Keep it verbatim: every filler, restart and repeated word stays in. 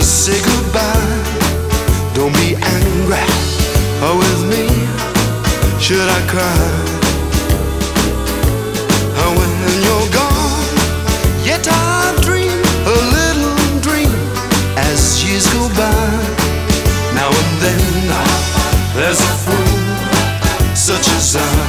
say goodbye. Don't be angry or with me. Should I cry? Oh, when you're gone, yet I dream a little dream as years go by. Now and then there's a fool such as I.